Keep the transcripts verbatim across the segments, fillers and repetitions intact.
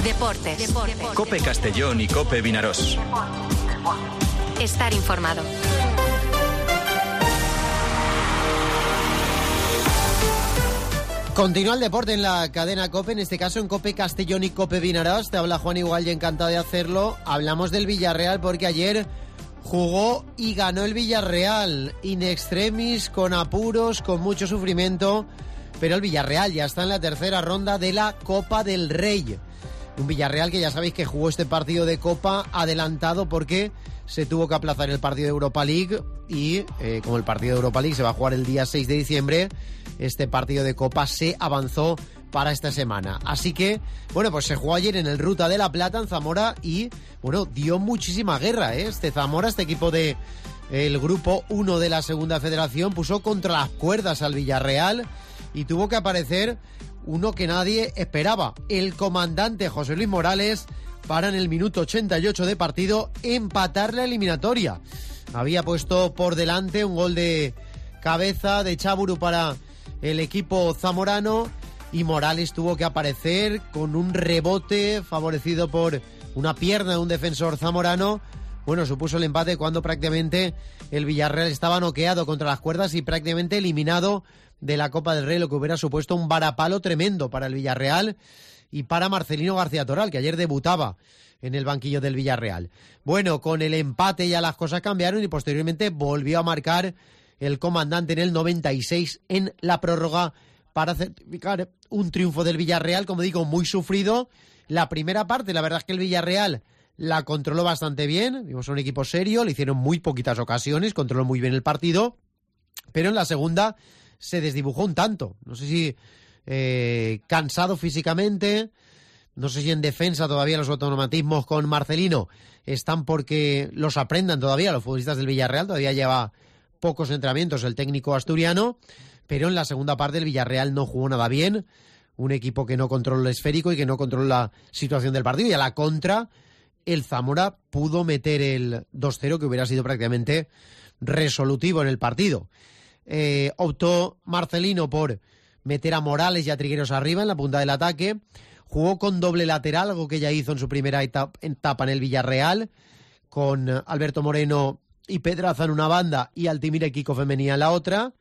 Deportes. Deportes. COPE Castellón y COPE Vinarós. Estar informado. Continúa el deporte en la cadena COPE, en este caso en COPE Castellón y COPE Vinarós. Te habla Juan Igual y encantado de hacerlo. Hablamos del Villarreal porque ayer jugó y ganó el Villarreal. In extremis, con apuros, con mucho sufrimiento. Pero el Villarreal ya está en la tercera ronda de la Copa del Rey. Un Villarreal que ya sabéis que jugó este partido de Copa adelantado porque se tuvo que aplazar el partido de Europa League y eh, como el partido de Europa League se va a jugar el día seis de diciembre, este partido de Copa se avanzó para esta semana. Así que, bueno, pues se jugó ayer en el Ruta de la Plata, en Zamora, y, bueno, dio muchísima guerra, ¿eh? Este Zamora, este equipo de el Grupo uno de la Segunda Federación, puso contra las cuerdas al Villarreal y tuvo que aparecer uno que nadie esperaba, el comandante José Luis Morales, para en el minuto ochenta y ocho de partido empatar la eliminatoria. Había puesto por delante un gol de cabeza de Chaburu para el equipo zamorano y Morales tuvo que aparecer con un rebote favorecido por una pierna de un defensor zamorano. Bueno, supuso el empate cuando prácticamente el Villarreal estaba noqueado contra las cuerdas y prácticamente eliminado de la Copa del Rey, lo que hubiera supuesto un varapalo tremendo para el Villarreal y para Marcelino García Toral, que ayer debutaba en el banquillo del Villarreal. Bueno, con el empate ya las cosas cambiaron y posteriormente volvió a marcar el comandante en el noventa y seis en la prórroga para certificar un triunfo del Villarreal, como digo, muy sufrido. La primera parte, la verdad es que el Villarreal la controló bastante bien, vimos un equipo serio, le hicieron muy poquitas ocasiones, controló muy bien el partido, pero en la segunda se desdibujó un tanto, no sé si eh, cansado físicamente, no sé si en defensa todavía los automatismos con Marcelino están porque los aprendan todavía los futbolistas del Villarreal, todavía lleva pocos entrenamientos el técnico asturiano, pero en la segunda parte el Villarreal no jugó nada bien, un equipo que no controla el esférico y que no controla la situación del partido, y a la contra el Zamora pudo meter el dos cero que hubiera sido prácticamente resolutivo en el partido. Eh, optó Marcelino por meter a Morales y a Trigueros arriba en la punta del ataque, jugó con doble lateral, algo que ya hizo en su primera etapa, etapa en el Villarreal, con Alberto Moreno y Pedraza en una banda y Altimira y Kiko Femenía en la otra,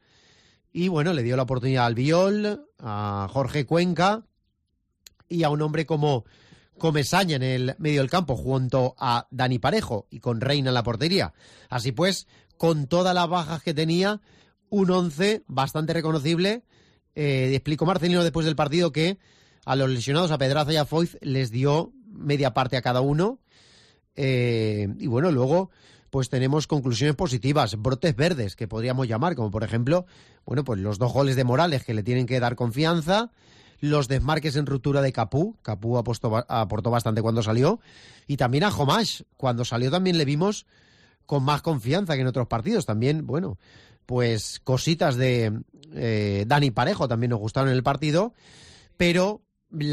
y bueno, le dio la oportunidad al Biol, a Jorge Cuenca y a un hombre como Comesaña en el medio del campo junto a Dani Parejo y con Reina en la portería. Así pues, con todas las bajas que tenía, un once bastante reconocible. Eh, explicó Marcelino después del partido que a los lesionados, a Pedraza y a Foyz, les dio media parte a cada uno. Eh, y bueno, luego pues tenemos conclusiones positivas, brotes verdes que podríamos llamar, como por ejemplo, bueno, pues los dos goles de Morales que le tienen que dar confianza, los desmarques en ruptura de Capú, Capú apostó, aportó bastante cuando salió, y también a Jomash, cuando salió también le vimos con más confianza que en otros partidos, también, bueno, pues cositas de eh, Dani Parejo también nos gustaron en el partido, pero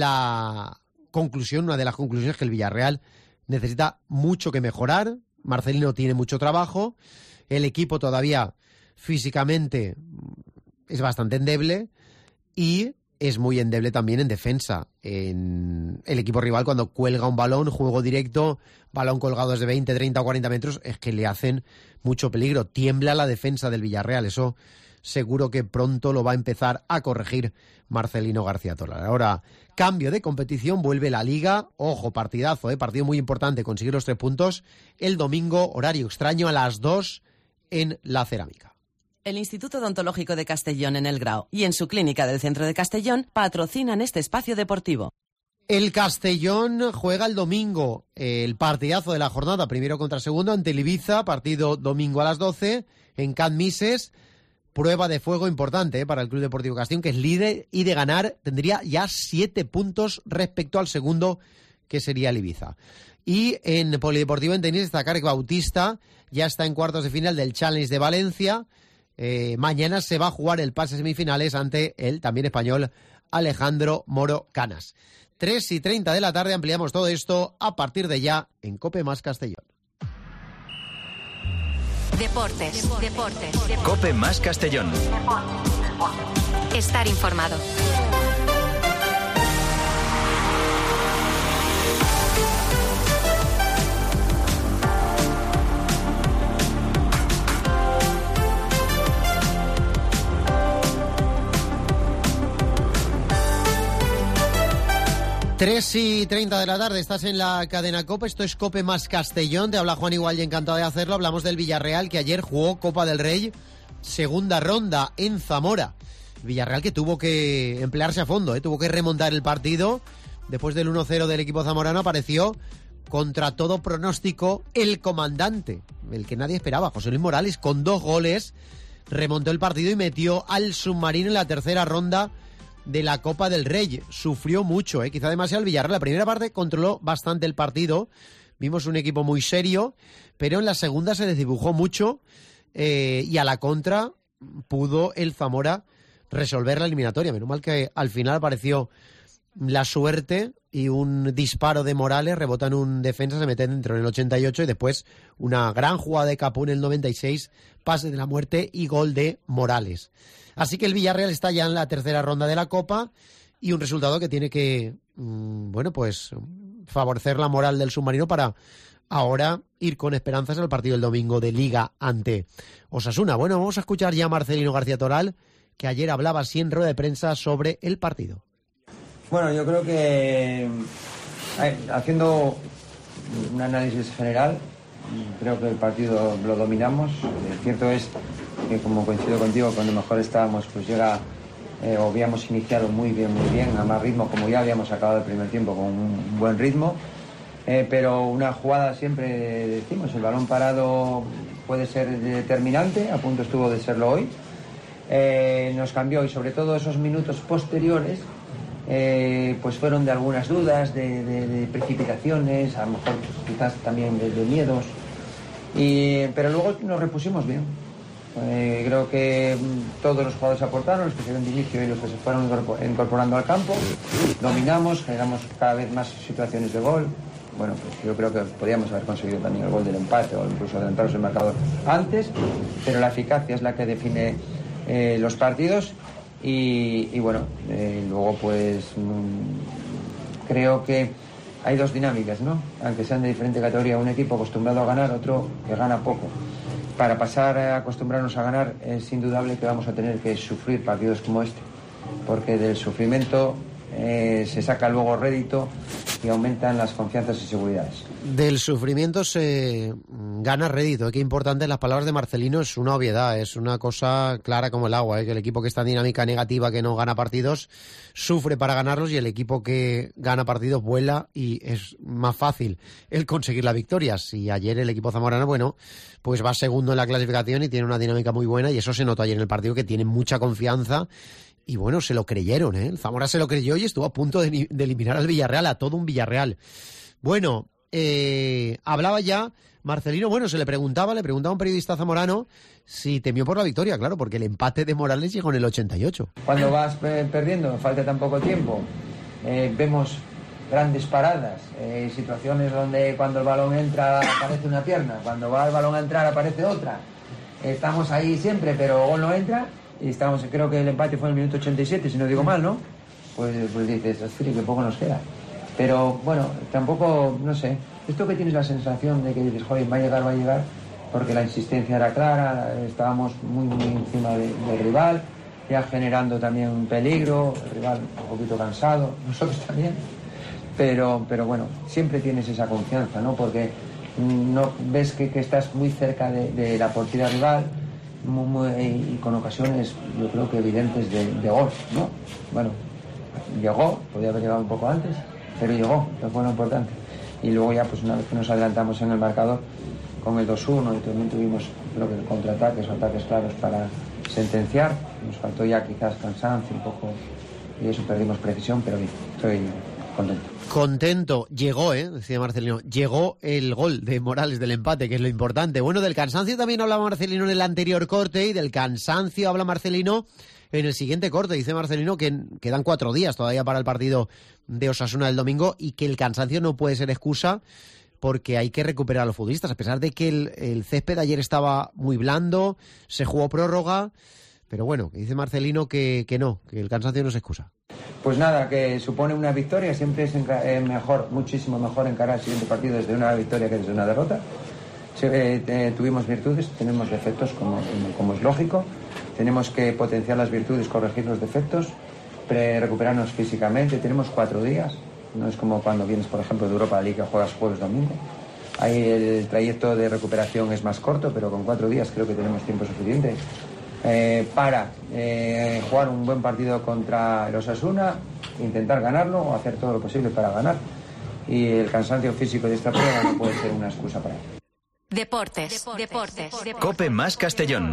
la conclusión, una de las conclusiones es que el Villarreal necesita mucho que mejorar, Marcelino tiene mucho trabajo, el equipo todavía físicamente es bastante endeble y es muy endeble también en defensa. En el equipo rival, cuando cuelga un balón, juego directo, balón colgado desde veinte, treinta o cuarenta metros, es que le hacen mucho peligro. Tiembla la defensa del Villarreal. Eso seguro que pronto lo va a empezar a corregir Marcelino García Toral. Ahora, cambio de competición, vuelve la Liga. Ojo, partidazo, ¿eh? Partido muy importante, conseguir los tres puntos. El domingo, horario extraño, a las dos en la Cerámica. El Instituto Odontológico de Castellón en El Grao y en su clínica del centro de Castellón patrocinan este espacio deportivo. El Castellón juega el domingo el partidazo de la jornada, primero contra segundo ante el Ibiza, partido domingo a las doce en Can Mises. Prueba de fuego importante ¿eh? para el Club Deportivo Castellón, que es líder y de ganar tendría ya siete puntos respecto al segundo, que sería el Ibiza. Y en Polideportivo en tenis destacar que Bautista ya está en cuartos de final del Challenge de Valencia. Eh, mañana se va a jugar el pase semifinales ante el también español Alejandro Moro Canas. tres y treinta de la tarde, ampliamos todo esto a partir de ya en COPE Más Castellón. Deportes, deportes, deportes. COPE Más Castellón. Estar informado. tres y treinta de la tarde, estás en la cadena COPE, esto es COPE más Castellón, te habla Juan Igual y encantado de hacerlo. Hablamos del Villarreal, que ayer jugó Copa del Rey, segunda ronda en Zamora. Villarreal que tuvo que emplearse a fondo, ¿eh? tuvo que remontar el partido. Después del uno cero del equipo zamorano apareció contra todo pronóstico el comandante, el que nadie esperaba, José Luis Morales, con dos goles, remontó el partido y metió al submarino en la tercera ronda de la Copa del Rey. Sufrió mucho, ¿eh? quizá demasiado el Villarreal. La primera parte controló bastante el partido, vimos un equipo muy serio, pero en la segunda se desdibujó mucho eh, y a la contra pudo el Zamora resolver la eliminatoria. Menos mal que al final apareció la suerte y un disparo de Morales, rebota en un defensa, se mete dentro en el ochenta y ocho y después una gran jugada de Capú en el noventa y seis, pase de la muerte y gol de Morales. Así que el Villarreal está ya en la tercera ronda de la Copa y un resultado que tiene que, mmm, bueno, pues favorecer la moral del submarino para ahora ir con esperanzas al partido del domingo de Liga ante Osasuna. Bueno, vamos a escuchar ya a Marcelino García Toral, que ayer hablaba así en rueda de prensa sobre el partido. Bueno, yo creo que haciendo un análisis general, creo que el partido lo dominamos. Eh, cierto es que, como coincido contigo, cuando mejor estábamos, pues llega, eh, o habíamos iniciado muy bien, muy bien, a más ritmo, como ya habíamos acabado el primer tiempo con un buen ritmo. Eh, pero una jugada, siempre decimos, el balón parado puede ser determinante, a punto estuvo de serlo hoy. Eh, nos cambió y sobre todo esos minutos posteriores eh, pues fueron de algunas dudas, de, de, de precipitaciones, a lo mejor quizás también de, de miedos, y, pero luego nos repusimos bien. Eh, creo que todos los jugadores aportaron, los que se ven de inicio y los que se fueron incorporando al campo. Dominamos, generamos cada vez más situaciones de gol. Bueno, pues yo creo que podríamos haber conseguido también el gol del empate o incluso adelantaros el marcador antes, pero la eficacia es la que define eh, los partidos. Y, y bueno, eh, luego pues mmm, creo que hay dos dinámicas, ¿no? Aunque sean de diferente categoría, un equipo acostumbrado a ganar, otro que gana poco. Para pasar a acostumbrarnos a ganar es indudable que vamos a tener que sufrir partidos como este, porque del sufrimiento eh, se saca luego rédito y aumentan las confianzas y seguridades. Del sufrimiento se gana rédito. Qué importante, las palabras de Marcelino, es una obviedad, es una cosa clara como el agua, ¿eh? Que el equipo que está en dinámica negativa, que no gana partidos, sufre para ganarlos, y el equipo que gana partidos vuela y es más fácil el conseguir la victoria. Si ayer el equipo zamorano, bueno, pues va segundo en la clasificación y tiene una dinámica muy buena, y eso se notó ayer en el partido, que tiene mucha confianza. Y bueno, se lo creyeron, ¿eh? El Zamora se lo creyó y estuvo a punto de, de eliminar al Villarreal, a todo un Villarreal. Bueno, eh, hablaba ya Marcelino, bueno, se le preguntaba, le preguntaba a un periodista zamorano si temió por la victoria, claro, porque el empate de Morales llegó en el ochenta y ocho. Cuando vas eh, perdiendo, falta tan poco tiempo, eh, vemos grandes paradas, eh, situaciones donde cuando el balón entra aparece una pierna, cuando va el balón a entrar aparece otra. Estamos ahí siempre, pero gol no entra. Y estamos, creo que el empate fue en el minuto ochenta y siete, si no digo mal, ¿no? Pues, pues dices, hostia, que poco nos queda. Pero bueno, tampoco, no sé, esto que tienes la sensación de que dices, joder, va a llegar, va a llegar, porque la insistencia era clara, estábamos muy, muy encima de, del rival, ya generando también un peligro, el rival un poquito cansado, nosotros también. Pero, pero bueno, siempre tienes esa confianza, ¿no? Porque no ves que, que estás muy cerca de, de la portería rival, Muy, muy, y con ocasiones yo creo que evidentes de, de gol, ¿no? Bueno, llegó, podía haber llegado un poco antes, pero llegó, que fue lo importante. Y luego ya, pues una vez que nos adelantamos en el marcador con el dos uno, y también tuvimos, creo que contraataques o ataques claros para sentenciar, nos faltó ya quizás cansancio un poco, y eso perdimos precisión, pero bien, estoy contento. Contento, llegó, ¿eh? Decía Marcelino, llegó el gol de Morales del empate, que es lo importante. Bueno, del cansancio también hablaba Marcelino en el anterior corte, y del cansancio habla Marcelino en el siguiente corte. Dice Marcelino que quedan cuatro días todavía para el partido de Osasuna del domingo, y que el cansancio no puede ser excusa, porque hay que recuperar a los futbolistas, a pesar de que el, el césped ayer estaba muy blando, se jugó prórroga, pero bueno, dice Marcelino que, que no, que el cansancio no es excusa. Pues nada, que supone una victoria, siempre es mejor, muchísimo mejor encarar el siguiente partido desde una victoria que desde una derrota. Eh, eh, tuvimos virtudes, tenemos defectos, como, como es lógico, tenemos que potenciar las virtudes, corregir los defectos, pre recuperarnos físicamente, tenemos cuatro días, no es como cuando vienes, por ejemplo, de Europa League que juegas jueves domingo. Ahí el trayecto de recuperación es más corto, pero con cuatro días creo que tenemos tiempo suficiente eh, para eh, jugar un buen partido contra el Osasuna, intentar ganarlo o hacer todo lo posible para ganar. Y el cansancio físico de esta prueba no puede ser una excusa para ello. Deportes, deportes, deportes. Cope más Castellón.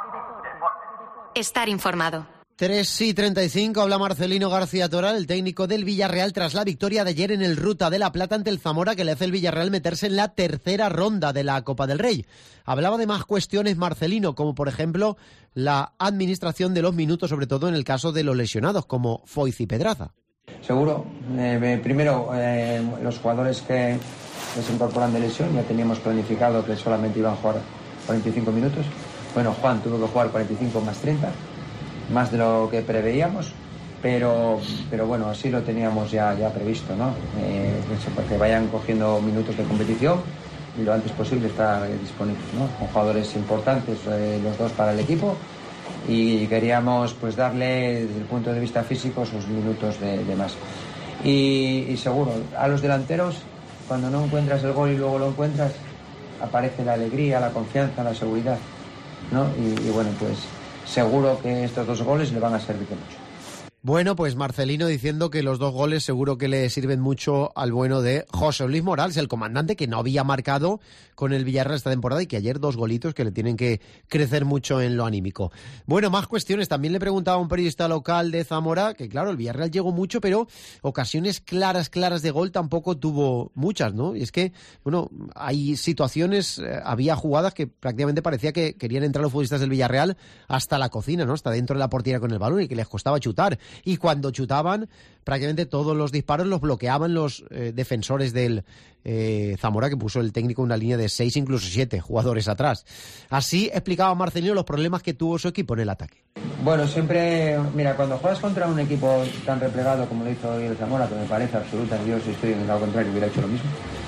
Estar informado. tres y treinta y cinco, habla Marcelino García Toral, el técnico del Villarreal, tras la victoria de ayer en el Ruta de la Plata ante el Zamora, que le hace el Villarreal meterse en la tercera ronda de la Copa del Rey. Hablaba de más cuestiones Marcelino, como por ejemplo la administración de los minutos, sobre todo en el caso de los lesionados, como Foyth y Pedraza. Seguro. Eh, primero, eh, los jugadores que se incorporan de lesión, ya teníamos planificado que solamente iban a jugar cuarenta y cinco minutos. Bueno, Juan tuvo que jugar cuarenta y cinco más treinta, más de lo que preveíamos, pero, pero bueno, así lo teníamos ya, ya previsto, ¿no? Eh, que vayan cogiendo minutos de competición y lo antes posible estar disponibles, ¿no? Con jugadores importantes, eh, los dos para el equipo, y queríamos pues darle desde el punto de vista físico sus minutos de, de más. Y, y seguro, a los delanteros, cuando no encuentras el gol y luego lo encuentras, aparece la alegría, la confianza, la seguridad, ¿no? Y, y bueno, pues seguro que estos dos goles le van a servir de mucho. Bueno, pues Marcelino diciendo que los dos goles seguro que le sirven mucho al bueno de José Luis Morales, el comandante que no había marcado con el Villarreal esta temporada y que ayer dos golitos que le tienen que crecer mucho en lo anímico. Bueno, más cuestiones. También le preguntaba a un periodista local de Zamora que, claro, el Villarreal llegó mucho, pero ocasiones claras, claras de gol tampoco tuvo muchas, ¿no? Y es que, bueno, hay situaciones, eh, había jugadas que prácticamente parecía que querían entrar los futbolistas del Villarreal hasta la cocina, ¿no? Hasta dentro de la portería con el balón y que les costaba chutar. Y cuando chutaban, prácticamente todos los disparos los bloqueaban los eh, defensores del eh, Zamora, que puso el técnico una línea de seis, incluso siete jugadores atrás. Así explicaba Marcelino los problemas que tuvo su equipo en el ataque. Bueno, siempre, mira, cuando juegas contra un equipo tan replegado como lo hizo hoy el Zamora, que me parece absoluta, yo si estoy en el lado contrario hubiera hecho lo mismo,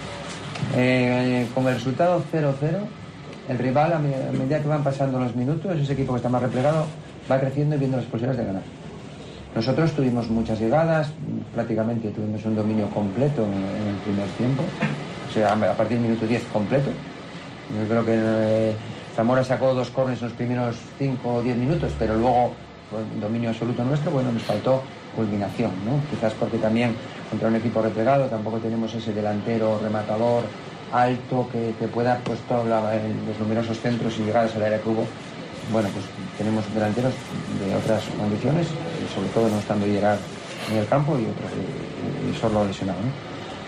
eh, con el resultado cero cero, el rival, a medida que van pasando los minutos, ese equipo que está más replegado va creciendo y viendo las posibilidades de ganar. Nosotros tuvimos muchas llegadas, prácticamente tuvimos un dominio completo en el primer tiempo, o sea, a partir del minuto diez completo. Yo creo que eh, Zamora sacó dos córneres en los primeros cinco o diez minutos, pero luego, pues, dominio absoluto nuestro, bueno, nos faltó culminación, ¿no? Quizás porque también contra un equipo replegado tampoco tenemos ese delantero rematador alto que, que pueda, pues, todos los numerosos centros y llegadas al área que hubo. Bueno, pues tenemos delanteros de otras condiciones, sobre todo no estando Gerard en el campo y otros y solo lesionado, ¿no?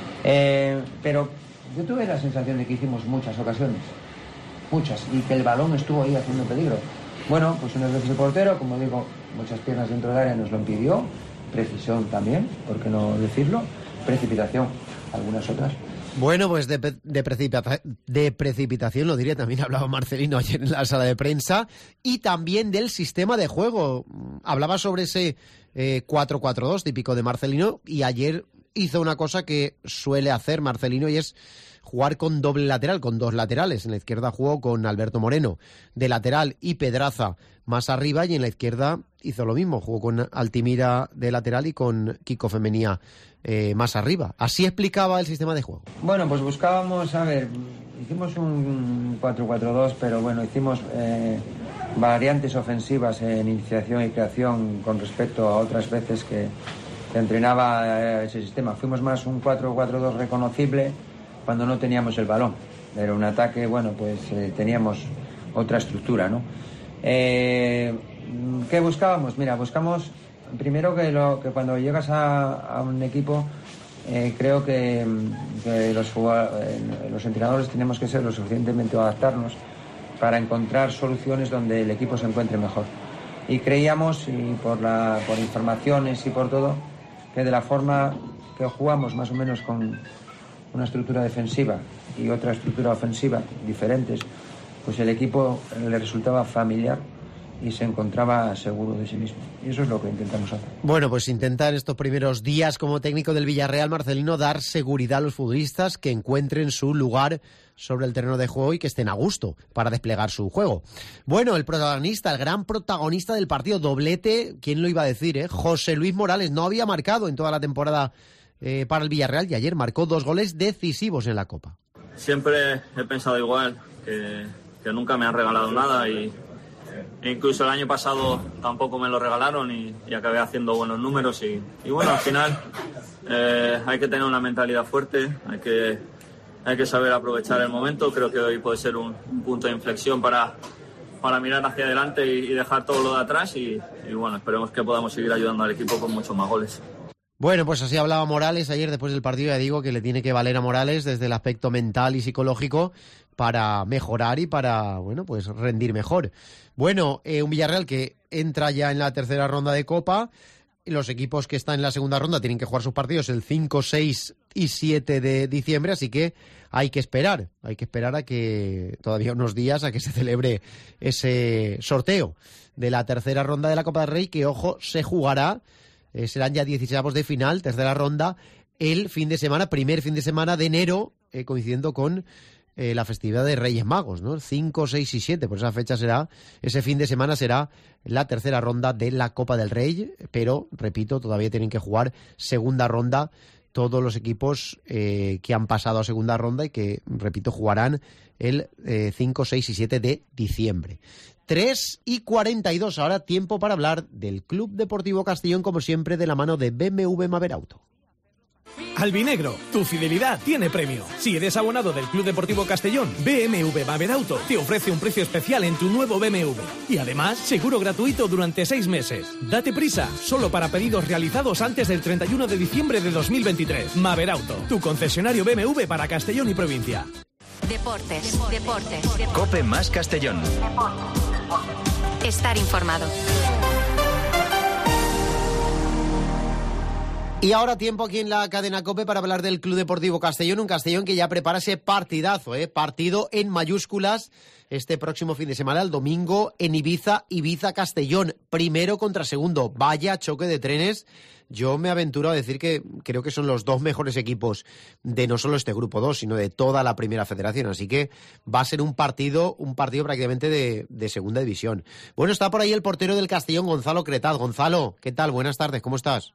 Eh, pero yo tuve la sensación de que hicimos muchas ocasiones, muchas, y que el balón estuvo ahí haciendo peligro. Bueno, pues unas veces el portero, como digo, muchas piernas dentro del área nos lo impidió, precisión también, ¿por qué no decirlo? Precipitación, algunas otras. Bueno, pues de, de, precipita, de precipitación, lo diría, también hablaba Marcelino ayer en la sala de prensa, y también del sistema de juego. Hablaba sobre ese eh, cuatro cuatro dos típico de Marcelino, y ayer hizo una cosa que suele hacer Marcelino, y es jugar con doble lateral, con dos laterales. En la izquierda jugó con Alberto Moreno de lateral y Pedraza más arriba, y en la izquierda hizo lo mismo, jugó con Altimira de lateral y con Kiko Femenía eh, más arriba. Así explicaba el sistema de juego. Bueno, pues buscábamos, a ver, hicimos un cuatro cuatro dos, pero bueno, hicimos eh, variantes ofensivas en iniciación y creación con respecto a otras veces que, que entrenaba eh, ese sistema. Fuimos más un cuatro cuatro dos reconocible cuando no teníamos el balón. Era un ataque, bueno, pues eh, teníamos otra estructura, ¿no? Eh, ¿Qué buscábamos? Mira, buscamos primero que, lo, que cuando llegas a, a un equipo, eh, creo que, que los, eh, los entrenadores tenemos que ser lo suficientemente adaptarnos para encontrar soluciones donde el equipo se encuentre mejor. Y creíamos, y por, la, por informaciones y por todo, que de la forma que jugamos más o menos con una estructura defensiva y otra estructura ofensiva diferentes, pues el equipo le resultaba familiar y se encontraba seguro de sí mismo. Y eso es lo que intentamos hacer. Bueno, pues intentar estos primeros días como técnico del Villarreal, Marcelino, dar seguridad a los futbolistas, que encuentren su lugar sobre el terreno de juego y que estén a gusto para desplegar su juego. Bueno, el protagonista, el gran protagonista del partido, doblete, ¿quién lo iba a decir, eh? José Luis Morales no había marcado en toda la temporada eh, para el Villarreal y ayer marcó dos goles decisivos en la Copa. Siempre he pensado igual, que, que nunca me han regalado nada y e incluso el año pasado tampoco me lo regalaron y, y acabé haciendo buenos números y, y bueno, al final eh, hay que tener una mentalidad fuerte, hay que, hay que saber aprovechar el momento. Creo que hoy puede ser un, un punto de inflexión para, para mirar hacia adelante y, y dejar todo lo de atrás y, y bueno, esperemos que podamos seguir ayudando al equipo con muchos más goles. Bueno, pues así hablaba Morales ayer después del partido. Ya digo que le tiene que valer a Morales desde el aspecto mental y psicológico para mejorar y para, bueno, pues rendir mejor. Bueno, eh, un Villarreal que entra ya en la tercera ronda de Copa. Los equipos que están en la segunda ronda tienen que jugar sus partidos el cinco, seis y siete de diciembre, así que hay que esperar, hay que esperar a que todavía unos días a que se celebre ese sorteo de la tercera ronda de la Copa del Rey, que, ojo, se jugará. Eh, serán ya dieciséis de final, tercera ronda, el fin de semana, primer fin de semana de enero, eh, coincidiendo con eh, la festividad de Reyes Magos, ¿no? cinco, seis y siete, por esa fecha será, ese fin de semana será la tercera ronda de la Copa del Rey, pero, repito, todavía tienen que jugar segunda ronda todos los equipos eh, que han pasado a segunda ronda y que, repito, jugarán el eh, cinco, seis y siete de diciembre. tres y cuarenta y dos, ahora tiempo para hablar del Club Deportivo Castellón, como siempre, de la mano de B M W Maberauto. Albinegro, tu fidelidad tiene premio. Si eres abonado del Club Deportivo Castellón, B M W Maberauto te ofrece un precio especial en tu nuevo B M W. Y además, seguro gratuito durante seis meses. Date prisa, solo para pedidos realizados antes del treinta y uno de diciembre de dos mil veintitrés. Maberauto, tu concesionario B M W para Castellón y provincia. Deportes, deportes, deportes. COPE más Castellón. Estar informado. Y ahora tiempo aquí en la cadena COPE para hablar del Club Deportivo Castellón, un Castellón que ya prepara ese partidazo, ¿eh? Partido en mayúsculas este próximo fin de semana, el domingo, en Ibiza, Ibiza-Castellón, primero contra segundo. Vaya choque de trenes. Yo me aventuro a decir que creo que son los dos mejores equipos de no solo este grupo dos, sino de toda la primera federación. Así que va a ser un partido, un partido prácticamente de, de segunda división. Bueno, está por ahí el portero del Castellón, Gonzalo Cretaz. Gonzalo, ¿qué tal? Buenas tardes, ¿cómo estás?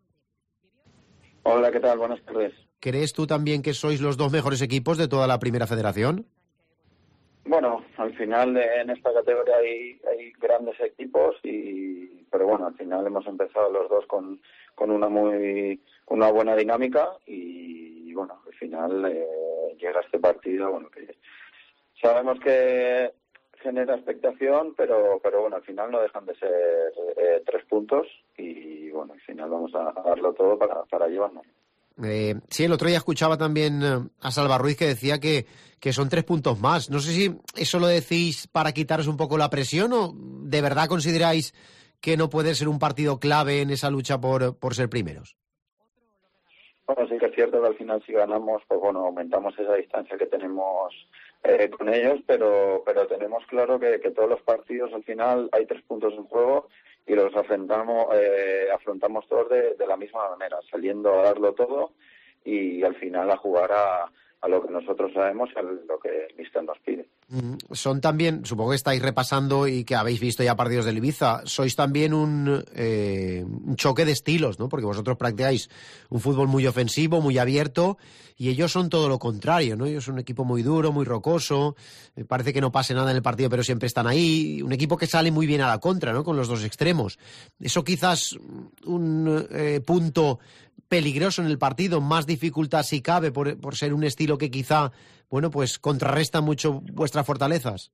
Hola, ¿qué tal? Buenas tardes. ¿Crees tú también que sois los dos mejores equipos de toda la primera federación? Bueno, al final en esta categoría hay, hay grandes equipos, y pero bueno, al final hemos empezado los dos con, con una muy una buena dinámica y, y bueno, al final eh, llega este partido, bueno, que sabemos que genera expectación, pero pero bueno, al final no dejan de ser eh, tres puntos y bueno, al final vamos a, a darlo todo para, para llevarnos. Eh, sí, el otro día escuchaba también a Salva Ruiz que decía que, que son tres puntos más. No sé si eso lo decís para quitaros un poco la presión o de verdad consideráis que no puede ser un partido clave en esa lucha por, por ser primeros. Bueno, sí que es cierto que al final si ganamos, pues bueno, aumentamos esa distancia que tenemos eh, con ellos, pero pero tenemos claro que, que todos los partidos al final hay tres puntos en juego y los afrontamos eh, afrontamos todos de, de la misma manera, saliendo a darlo todo y al final a jugar a, a lo que nosotros sabemos y a lo que el míster nos pide. Son también, supongo que estáis repasando y que habéis visto ya partidos del Ibiza, sois también un, eh, un choque de estilos, ¿no? Porque vosotros practicáis un fútbol muy ofensivo, muy abierto, y ellos son todo lo contrario, ¿no? Ellos son un equipo muy duro, muy rocoso, eh, parece que no pase nada en el partido, pero siempre están ahí, un equipo que sale muy bien a la contra, ¿no? Con los dos extremos. Eso quizás un eh, punto peligroso en el partido, más dificultad si cabe por, por ser un estilo que quizá, bueno, pues contrarresta mucho vuestras fortalezas.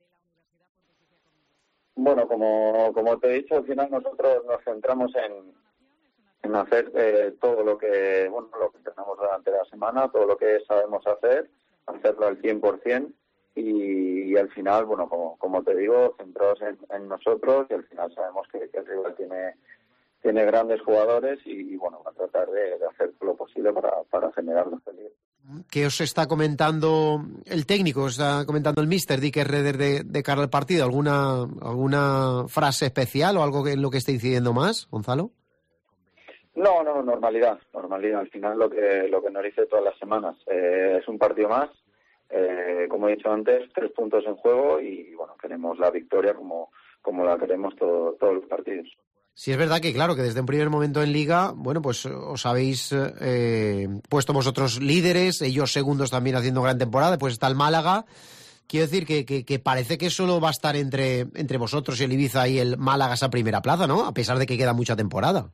Bueno, como, como te he dicho, al final nosotros nos centramos en, en hacer eh, todo lo que, bueno, lo que tenemos durante la semana, todo lo que sabemos hacer, hacerlo al cien por ciento y, y al final, bueno, como, como te digo, centrados en, en nosotros y al final sabemos que, que el rival tiene tiene grandes jugadores y, y bueno, va a tratar de, de hacer lo posible para, para generar los peligros. ¿Qué os está comentando el técnico? ¿Os está comentando el míster Dick Herreder de, de cara al partido? ¿Alguna alguna frase especial o algo que, en lo que esté incidiendo más, Gonzalo? No, no, normalidad, normalidad. Al final lo que lo que nos dice todas las semanas. Eh, es un partido más, eh, como he dicho antes, tres puntos en juego y bueno, queremos la victoria como, como la queremos todo, todos los partidos. Sí, es verdad que, claro, que desde un primer momento en Liga, bueno, pues os habéis eh, puesto vosotros líderes, ellos segundos también haciendo gran temporada, pues está el Málaga. Quiero decir que, que, que parece que solo va a estar entre, entre vosotros y el Ibiza y el Málaga esa primera plaza, ¿no? A pesar de que queda mucha temporada.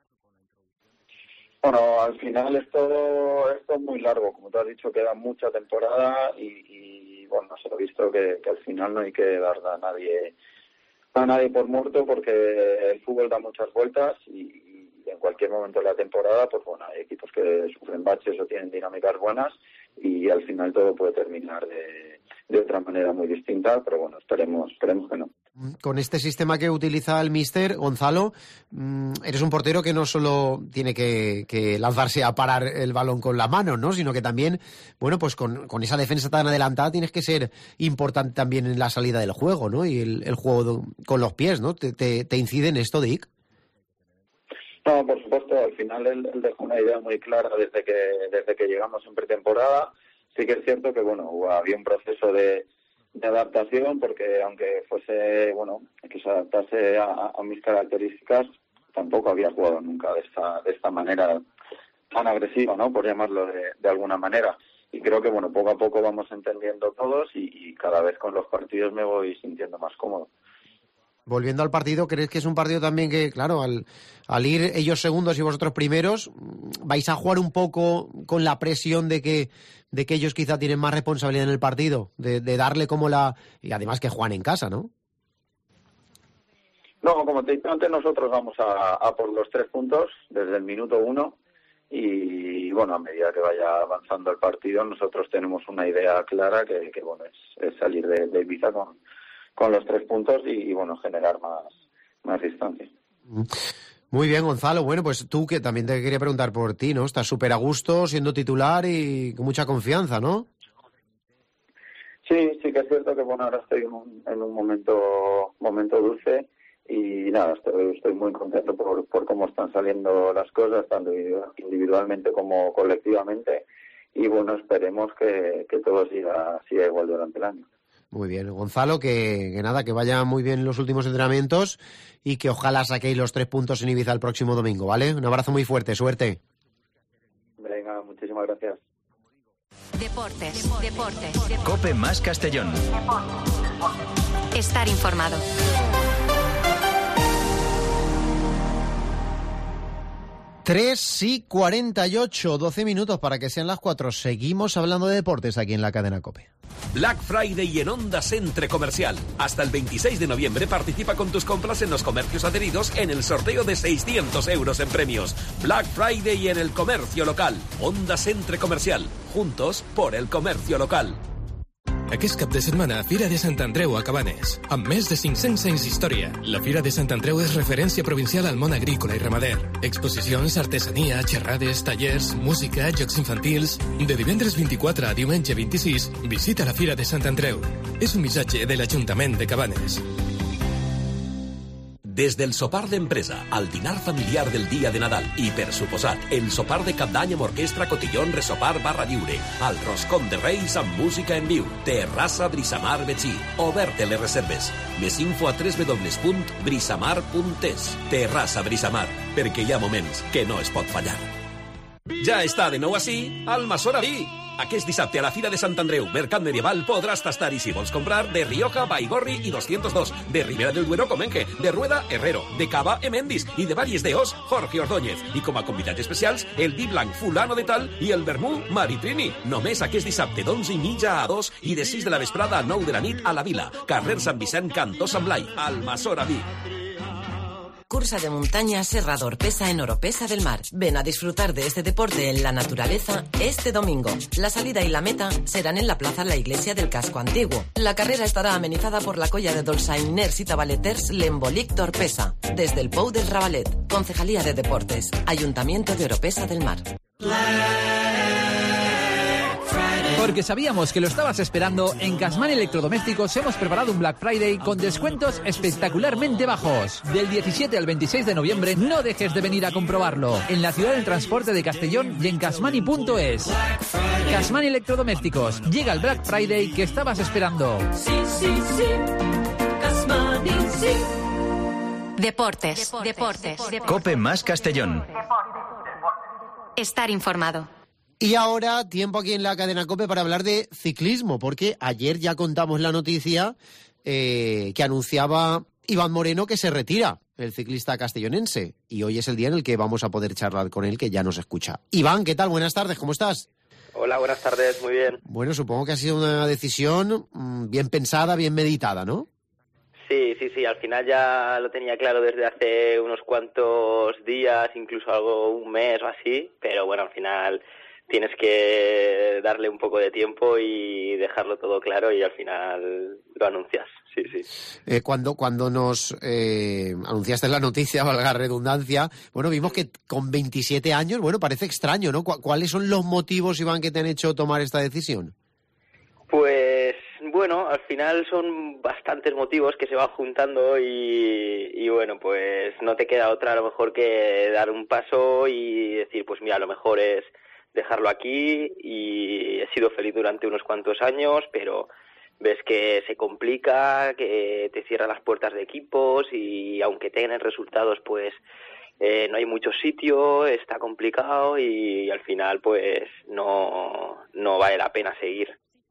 Bueno, al final esto, esto es muy largo, como tú has dicho, queda mucha temporada y, y bueno, se ha visto que, que al final no hay que dar a nadie... a nadie por muerto porque el fútbol da muchas vueltas y, y en cualquier momento de la temporada, pues bueno, hay equipos que sufren baches o tienen dinámicas buenas y al final todo puede terminar de, de otra manera muy distinta, pero bueno, esperemos, esperemos que no. Con este sistema que utiliza el míster, Gonzalo, eres un portero que no solo tiene que, que lanzarse a parar el balón con la mano, ¿no? Sino que también, bueno, pues con, con esa defensa tan adelantada tienes que ser importante también en la salida del juego, ¿no? Y el, el juego con los pies, ¿no? ¿Te, te, te incide en esto, Dick? No, por supuesto, al final él, él dejó una idea muy clara desde que, desde que llegamos en pretemporada. Sí que es cierto que, bueno, había un proceso de... de adaptación, porque aunque fuese, bueno, que se adaptase a, a mis características, tampoco había jugado nunca de esta de esta manera tan agresiva, ¿no? Por llamarlo de, de alguna manera. Y creo que, bueno, poco a poco vamos entendiendo todos y, y cada vez con los partidos me voy sintiendo más cómodo. Volviendo al partido, ¿crees que es un partido también que, claro, al, al ir ellos segundos y vosotros primeros, vais a jugar un poco con la presión de que de que ellos quizá tienen más responsabilidad en el partido, de, de darle como la... y además que juegan en casa, ¿no? No, como te he dicho antes, nosotros vamos a, a por los tres puntos desde el minuto uno y, bueno, a medida que vaya avanzando el partido, nosotros tenemos una idea clara que, que bueno, es, es salir de, de Ibiza con, con los tres puntos y, y, bueno, generar más, más distancia. Muy bien, Gonzalo. Bueno, pues tú, que también te quería preguntar por ti, ¿no? Estás súper a gusto siendo titular y con mucha confianza, ¿no? Sí, sí que es cierto que, bueno, ahora estoy en un, en un momento momento dulce y nada, estoy, estoy muy contento por, por cómo están saliendo las cosas, tanto individualmente como colectivamente y, bueno, esperemos que, que todo siga, siga igual durante el año. Muy bien, Gonzalo, que, que nada, que vaya muy bien los últimos entrenamientos y que ojalá saquéis los tres puntos en Ibiza el próximo domingo, ¿vale? Un abrazo muy fuerte, suerte. Venga, muchísimas gracias. Deportes, deportes, deportes. COPE más Castellón. Estar informado. tres y cuarenta y ocho, doce minutos para que sean las cuatro. Seguimos hablando de deportes aquí en la cadena COPE. Black Friday en Onda Centre Comercial. Hasta el veintiséis de noviembre participa con tus compras en los comercios adheridos en el sorteo de seiscientos euros en premios. Black Friday en el comercio local. Onda Centre Comercial. Juntos por el comercio local. Aquest cap de setmana, Fira de Sant Andreu a Cabanes. Amb més de cinc-cents anys d'història, la Fira de Sant Andreu és referència provincial al món agrícola i ramader. Exposicions, artesania, xerrades, tallers, música, jocs infantils... De divendres vint-i-quatre a diumenge vint-i-sis, visita la Fira de Sant Andreu. És un missatge de l'Ajuntament de Cabanes. Des del sopar d'empresa al dinar familiar del dia de Nadal i, per suposat, el sopar de cap d'any amb orquestra Cotillón Resopar barra lliure, al roscón de Reis amb música en viu, Terrassa Brisamar Betxí, oberte les reserves. Més info a w w w punt brisamar punt es. Terrassa Brisamar, perquè hi ha moments que no es pot fallar. Ja està de nou així, Almassora Vi. Aquest dissabte a la Fira de Sant Andreu, Mercat Medieval, podràs tastar i si vols comprar de Rioja, Baigorri i doscientos dos, de Ribera del Duero, Comenge, de Rueda, Herrero, de Cava, Emendis i de Valles de Os, Jorge Ordóñez. I com a convidats especials, el vi blanc Fulano de Tal i el vermú Maritrini. Només aquest dissabte d'onze i mitja a dos i de sis de la vesprada a nou de la nit a la Vila. Carrer Sant Vicent, Cantó Sant Blai, Almassora Vi. Cursa de montaña Serrador Oropesa en Oropesa del Mar. Ven a disfrutar de este deporte en la naturaleza este domingo. La salida y la meta serán en la plaza La Iglesia del Casco Antiguo. La carrera estará amenizada por la colla de dolçainers y tabaleters L'Embolic Torpesa. Desde el Pou del Rabalet. Concejalía de Deportes. Ayuntamiento de Oropesa del Mar. Porque sabíamos que lo estabas esperando, en Casman Electrodomésticos hemos preparado un Black Friday con descuentos espectacularmente bajos. Del diecisiete al veintiséis de noviembre no dejes de venir a comprobarlo. En la ciudad del transporte de Castellón y en casmani punto es. Casman Electrodomésticos. Llega el Black Friday que estabas esperando. Sí, sí, sí. Casmani, sí. Deportes, deportes, deportes. COPE más Castellón. Estar informado. Y ahora, tiempo aquí en la cadena COPE para hablar de ciclismo, porque ayer ya contamos la noticia eh, que anunciaba Iván Moreno que se retira, el ciclista castellonense. Y hoy es el día en el que vamos a poder charlar con él, que ya nos escucha. Iván, ¿qué tal? Buenas tardes, ¿cómo estás? Hola, buenas tardes, muy bien. Bueno, supongo que ha sido una decisión mmm, bien pensada, bien meditada, ¿no? Sí, sí, sí, al final ya lo tenía claro desde hace unos cuantos días, incluso algo, un mes o así, pero bueno, al final tienes que darle un poco de tiempo y dejarlo todo claro y al final lo anuncias, sí, sí. Eh, cuando, cuando nos eh, anunciaste la noticia, valga la redundancia, bueno, vimos que con veintisiete años, bueno, parece extraño, ¿no? ¿Cuáles son los motivos, Iván, que te han hecho tomar esta decisión? Pues bueno, al final son bastantes motivos que se van juntando y, y bueno, pues no te queda otra a lo mejor que dar un paso y decir, pues mira, lo mejor es dejarlo aquí y he sido feliz durante unos cuantos años, pero ves que se complica, que te cierran las puertas de equipos y aunque tengan resultados, pues eh, no hay mucho sitio, está complicado y, y al final pues no, no vale la pena seguir.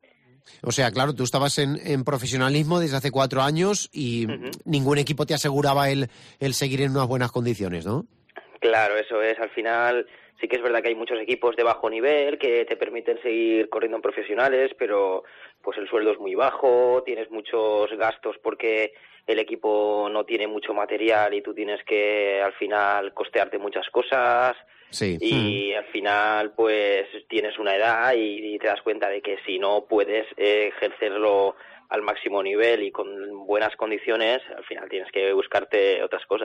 O sea, claro, tú estabas en, en profesionalismo desde hace cuatro años y uh-huh. ningún equipo te aseguraba el, el seguir en unas buenas condiciones, ¿no? Claro, eso es. Al final sí que es verdad que hay muchos equipos de bajo nivel que te permiten seguir corriendo en profesionales, pero pues el sueldo es muy bajo, tienes muchos gastos porque el equipo no tiene mucho material y tú tienes que al final costearte muchas cosas. Sí. Y mm. al final pues tienes una edad y, y te das cuenta de que si no puedes eh, ejercerlo al máximo nivel y con buenas condiciones, al final tienes que buscarte otras cosas.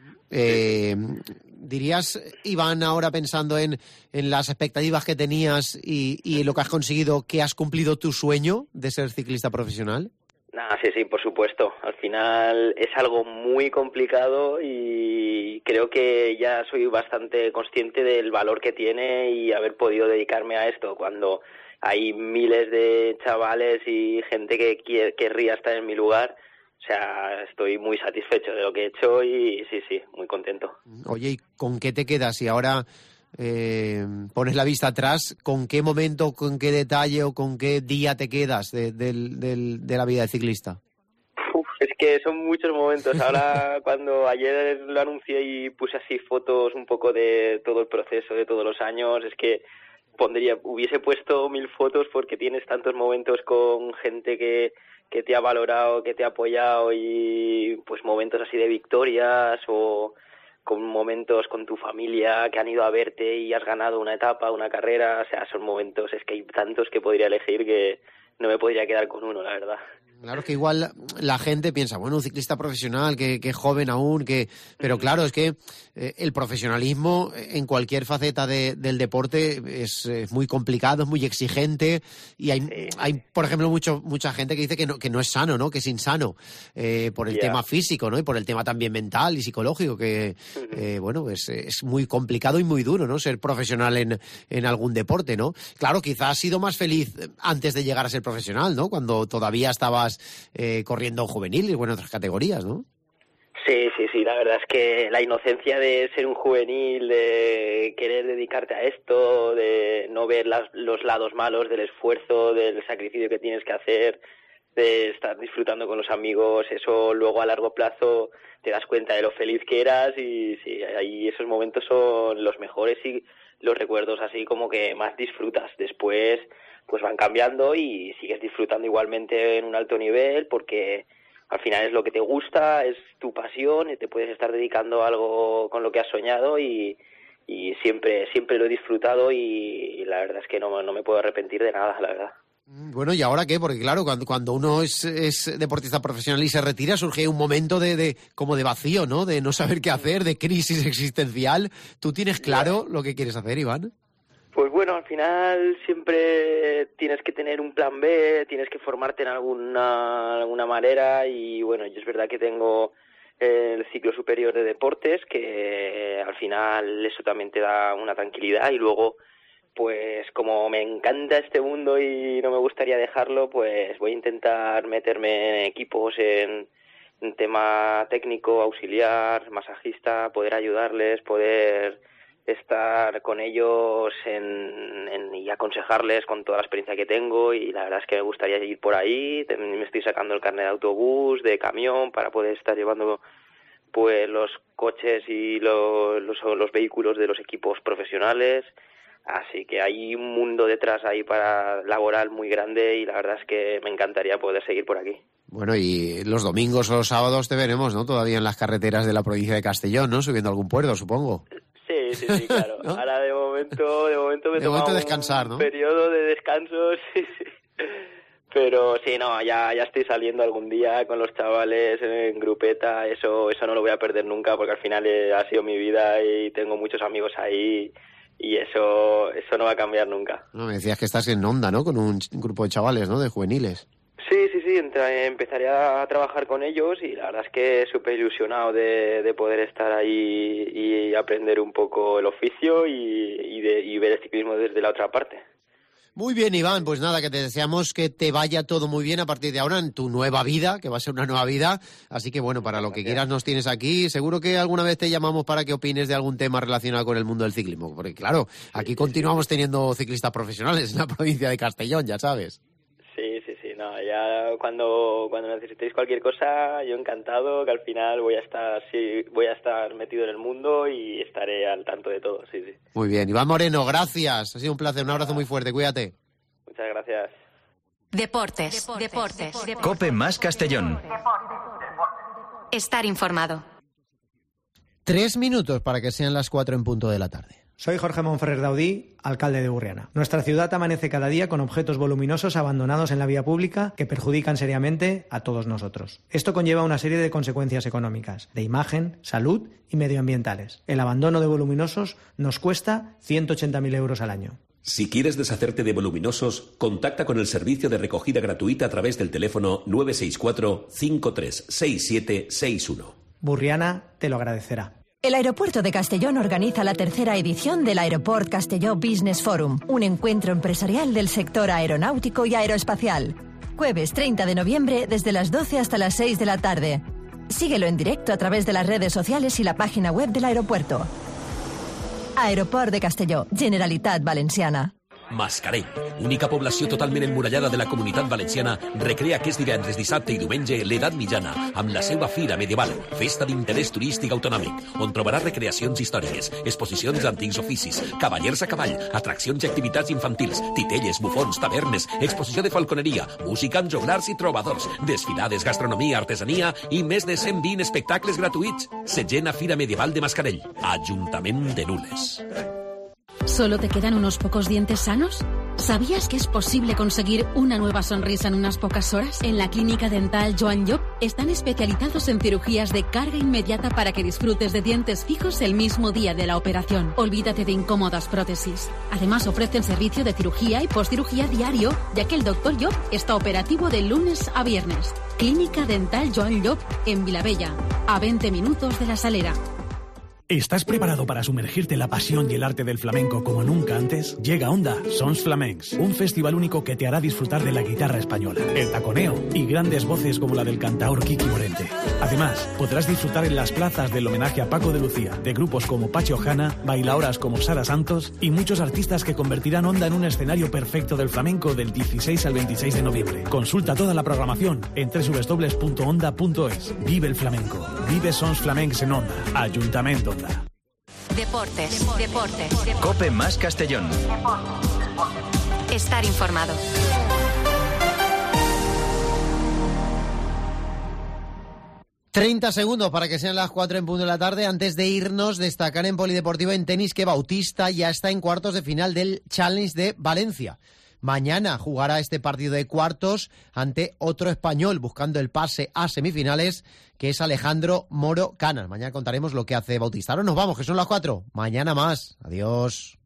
Eh, ¿Dirías, Iván, ahora pensando en, en las expectativas que tenías y, y lo que has conseguido, que has cumplido tu sueño de ser ciclista profesional? Ah, sí, sí, por supuesto. Al final es algo muy complicado y creo que ya soy bastante consciente del valor que tiene y haber podido dedicarme a esto cuando hay miles de chavales y gente que quiere, querría estar en mi lugar. O sea, estoy muy satisfecho de lo que he hecho y sí, sí, muy contento. Oye, ¿y con qué te quedas? Y ahora eh, pones la vista atrás, ¿con qué momento, con qué detalle o con qué día te quedas de, de, de, de la vida de ciclista? Uf, es que son muchos momentos. Ahora, cuando ayer lo anuncié y puse así fotos un poco de todo el proceso, de todos los años, es que pondría, hubiese puesto mil fotos porque tienes tantos momentos con gente que que te ha valorado, que te ha apoyado y pues momentos así de victorias o con momentos con tu familia que han ido a verte y has ganado una etapa, una carrera, o sea, son momentos, es que hay tantos que podría elegir que no me podría quedar con uno, la verdad. Claro que igual la gente piensa, bueno, un ciclista profesional, que, que joven aún, que pero claro, es que eh, el profesionalismo en cualquier faceta de, del deporte es, es muy complicado, es muy exigente y hay, sí. hay por ejemplo, mucho, mucha gente que dice que no, que no es sano, ¿no? Que es insano eh, por el yeah. tema físico, ¿no? Y por el tema también mental y psicológico, que, uh-huh. eh, bueno, pues es muy complicado y muy duro, ¿no? Ser profesional en, en algún deporte, ¿no? Claro, quizás has sido más feliz antes de llegar a ser profesional, ¿no? Cuando todavía estabas Eh, corriendo en juvenil y bueno, otras categorías, ¿no? Sí, sí, sí, la verdad es que la inocencia de ser un juvenil, de querer dedicarte a esto, de no ver las, los lados malos del esfuerzo, del sacrificio que tienes que hacer, de estar disfrutando con los amigos, eso luego a largo plazo te das cuenta de lo feliz que eras y sí, ahí esos momentos son los mejores y los recuerdos así como que más disfrutas. Después pues van cambiando y sigues disfrutando igualmente en un alto nivel porque al final es lo que te gusta, es tu pasión y te puedes estar dedicando a algo con lo que has soñado y, y siempre siempre lo he disfrutado y, y la verdad es que no, no me puedo arrepentir de nada, la verdad. Bueno, ¿y ahora qué? Porque claro, cuando, cuando uno es, es deportista profesional y se retira, surge un momento de, de como de vacío, ¿no? De no saber qué hacer, de crisis existencial. ¿Tú tienes claro lo que quieres hacer, Iván? Pues bueno, al final siempre tienes que tener un plan B, tienes que formarte en alguna, alguna manera y bueno, yo es verdad que tengo el ciclo superior de deportes que al final eso también te da una tranquilidad y luego pues como me encanta este mundo y no me gustaría dejarlo, pues voy a intentar meterme en equipos, en, en tema técnico, auxiliar, masajista, poder ayudarles, poder estar con ellos en, en, y aconsejarles con toda la experiencia que tengo, y la verdad es que me gustaría ir por ahí. Me estoy sacando el carnet de autobús, de camión, para poder estar llevando pues los coches y los, los, los vehículos de los equipos profesionales. Así que hay un mundo detrás ahí para laboral muy grande, y la verdad es que me encantaría poder seguir por aquí. Bueno, y los domingos o los sábados te veremos, ¿no? Todavía en las carreteras de la provincia de Castellón, ¿no? Subiendo algún puerto, supongo. Sí, sí, sí, claro. ¿No? Ahora de momento, de momento me de momento un descansar, ¿no? Periodo de descanso, sí, sí. Pero sí, no, ya, ya estoy saliendo algún día con los chavales en grupeta, eso, eso no lo voy a perder nunca, porque al final eh, ha sido mi vida y tengo muchos amigos ahí, y eso, eso no va a cambiar nunca. No, me decías que estás en Onda, ¿no? Con un grupo de chavales, ¿no? De juveniles. Sí, sí, sí, entra, empezaría a trabajar con ellos, y la verdad es que súper ilusionado de, de poder estar ahí y aprender un poco el oficio y, y, de, y ver el ciclismo desde la otra parte. Muy bien, Iván, pues nada, que te deseamos que te vaya todo muy bien a partir de ahora en tu nueva vida, que va a ser una nueva vida. Así que bueno, para lo que quieras nos tienes aquí. Seguro que alguna vez te llamamos para que opines de algún tema relacionado con el mundo del ciclismo, porque claro, aquí continuamos teniendo ciclistas profesionales en la provincia de Castellón, ya sabes. Sí, sí, sí, no, ya cuando cuando necesitéis cualquier cosa, yo encantado, que al final voy a estar sí, voy a estar metido en el mundo y estaré al tanto de todo, sí, sí. Muy bien, Iván Moreno, gracias, ha sido un placer, un abrazo muy fuerte, cuídate. Muchas gracias. Deportes, deportes, deportes. deportes. COPE más Castellón. Estar informado. Tres minutos para que sean las cuatro en punto de la tarde. Soy Jorge Monferrer Daudí, alcalde de Burriana. Nuestra ciudad amanece cada día con objetos voluminosos abandonados en la vía pública que perjudican seriamente a todos nosotros. Esto conlleva una serie de consecuencias económicas, de imagen, salud y medioambientales. El abandono de voluminosos nos cuesta ciento ochenta mil euros al año. Si quieres deshacerte de voluminosos, contacta con el servicio de recogida gratuita a través del teléfono nueve seis cuatro, cinco tres seis siete seis uno. Burriana te lo agradecerá. El Aeropuerto de Castellón organiza la tercera edición del Aeroport Castelló Business Forum, un encuentro empresarial del sector aeronáutico y aeroespacial. Jueves treinta de noviembre desde las doce hasta las seis de la tarde. Síguelo en directo a través de las redes sociales y la página web del aeropuerto. Aeroport de Castelló, Generalitat Valenciana. Mascarell, única població totalment emmurallada de la Comunitat Valenciana, recrea aquest divendres, dissabte i diumenge l'edat mitjana amb la seva fira medieval, festa d'interès turístic autonòmic, on trobarà recreacions històriques, exposicions d'antics oficis, cavallers a cavall, atraccions i activitats infantils, titelles, bufons, tavernes, exposició de falconeria, música amb joglars i trobadors, desfilades, gastronomia, artesania i més de cent vint espectacles gratuïts. Segena Fira Medieval de Mascarell, Ajuntament de Nules. ¿Solo te quedan unos pocos dientes sanos? ¿Sabías que es posible conseguir una nueva sonrisa en unas pocas horas? En la Clínica Dental Joan Llop están especializados en cirugías de carga inmediata para que disfrutes de dientes fijos el mismo día de la operación. Olvídate de incómodas prótesis. Además ofrecen servicio de cirugía y postcirugía diario, ya que el doctor Llop está operativo de lunes a viernes. Clínica Dental Joan Llop en Vilabella, a veinte minutos de La Salera. ¿Estás preparado para sumergirte en la pasión y el arte del flamenco como nunca antes? Llega Onda Sons Flamencs, un festival único que te hará disfrutar de la guitarra española, el taconeo y grandes voces como la del cantaor Kiki Morente. Además, podrás disfrutar en las plazas del homenaje a Paco de Lucía, de grupos como Pachi Ojana, bailaoras como Sara Santos y muchos artistas que convertirán Onda en un escenario perfecto del flamenco del dieciséis al veintiséis de noviembre. Consulta toda la programación en doble u doble u doble u punto onda punto es. Vive el flamenco. Vive Sons Flamencs en Onda. Ayuntamiento Onda. Deportes, deportes, deportes. COPE más Castellón. Estar informado. treinta segundos para que sean las cuatro en punto de la tarde. Antes de irnos, destacar en polideportivo en tenis que Bautista ya está en cuartos de final del Challenge de Valencia. Mañana jugará este partido de cuartos ante otro español buscando el pase a semifinales, que es Alejandro Moro Canas. Mañana contaremos lo que hace Bautista. Ahora nos vamos, que son las cuatro. Mañana más. Adiós.